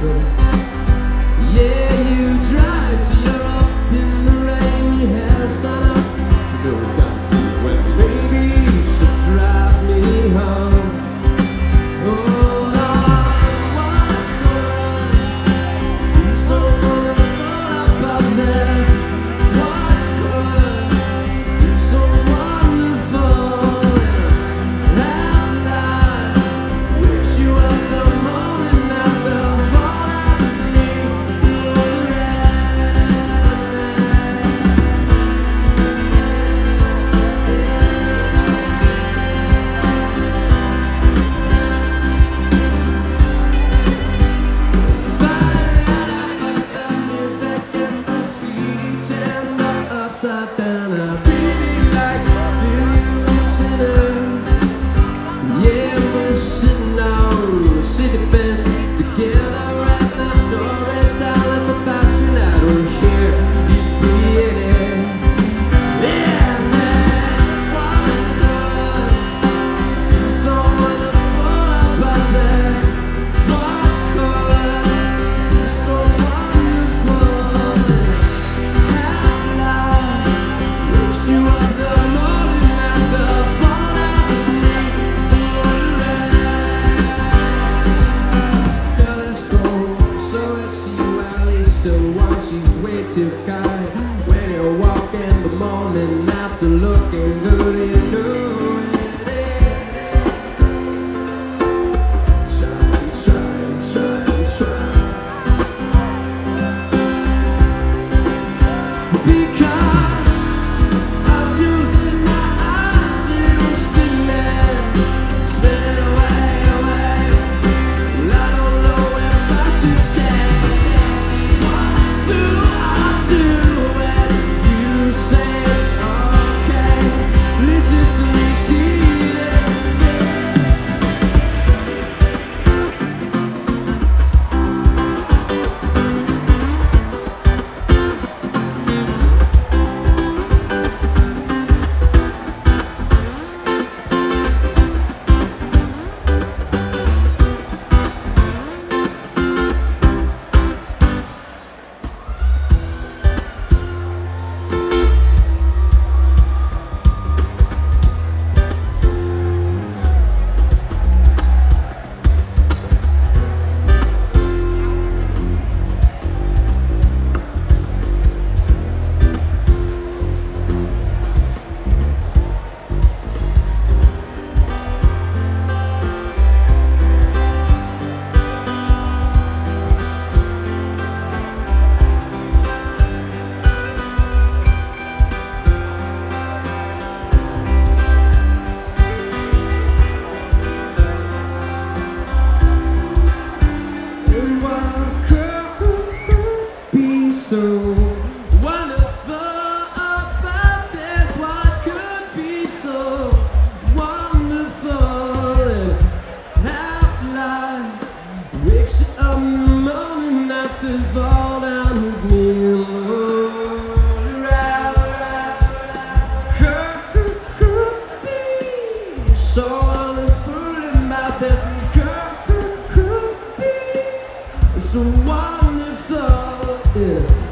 Yeah, you drive till you're up in the rain, your hair's done up. No one's got to see when, baby, you should drive me home. Oh, what could be so wonderful about this? What could be so wonderful? That light wakes you up the morning after falling asleep in the upside down, I really like to feel you tonight. Yeah, we're sitting on the city bench together right now. Doris down at the fashion out here. You'd be in it. Yeah, man, what could be so wonderful about this? What could be so wonderful? Wakes you up the morning after falling asleep in the girl is cold, so is she. Well, he's still one, she's way too kind. When you walk in the morning after looking good, you know it. Try and try and try and try. Because I'm using my eyes instantly, spinning away. Well, I don't know if I should stay. What do I do when you say it's okay? Listen to me, so wonderful about this. What could be so wonderful? And half light wakes you up in the morning after fall down with me and could be so wonderful about this. Could be so wonderful. Yeah.